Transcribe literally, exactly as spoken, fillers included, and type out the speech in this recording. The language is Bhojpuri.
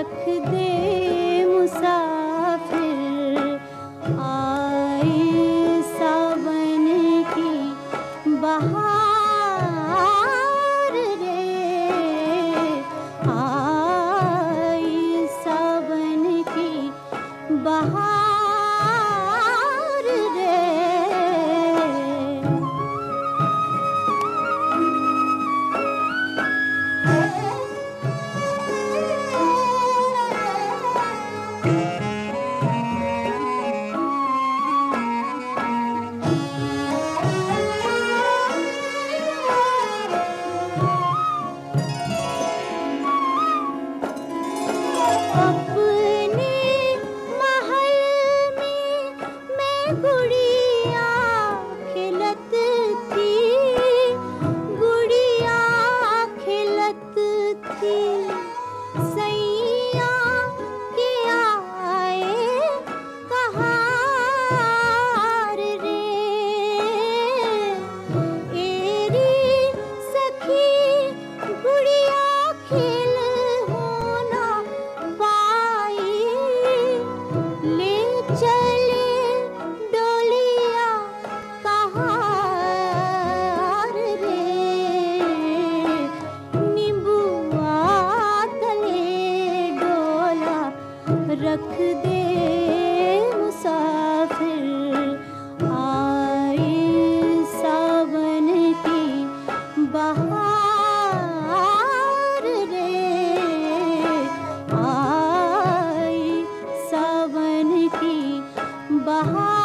रख दे मुसाफिर, आई सावन की बहार रे, आई सावन की बहार रे। गुड़िया खिलत थी, गुड़िया खिलत थी, सैया के आए कहार रे, एरी सखी गुड़िया खिल होना पाई, ले चले रख दे मुसाफिर, आई सावन की बहार रे, आई सावन की बहार।